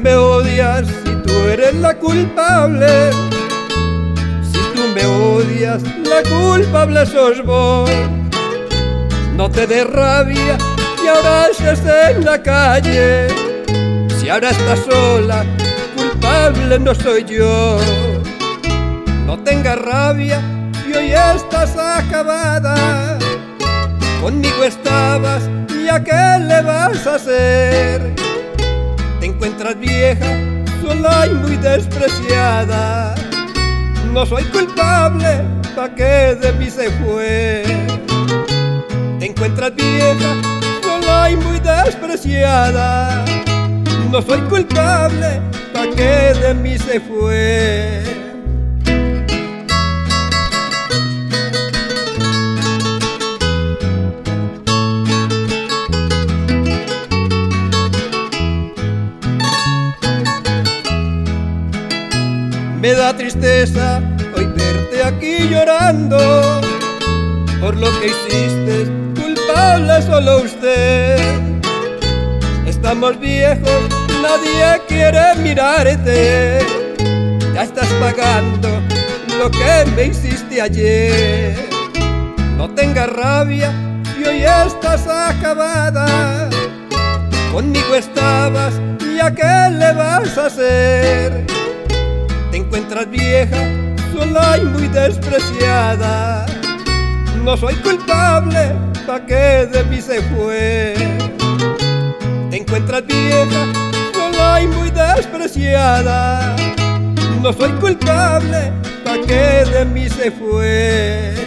me odias si tú eres la culpable? Si tú me odias, la culpable sos vos. No te dé rabia y ahora estés en la calle. Si ahora estás sola, culpable no soy yo. No tengas rabia y hoy estás acabada. Conmigo estabas y ¿a qué le vas a hacer? Te encuentras vieja, sola y muy despreciada. No soy culpable, ¿pa' qué de mí se fue? Te encuentras vieja, sola y muy despreciada. No soy culpable, ¿pa' qué de mí se fue? Me da tristeza hoy verte aquí llorando. Por lo que hiciste, culpable solo usted. Estamos viejos, nadie quiere mirarte. Ya estás pagando lo que me hiciste ayer. No tengas rabia y hoy estás acabada. Conmigo estabas y ¿a qué le vas a hacer? Te encuentras vieja, sola y muy despreciada. No soy culpable, ¿pa' qué de mí se fue? Te encuentras vieja, sola y muy despreciada. No soy culpable, ¿pa' qué de mí se fue?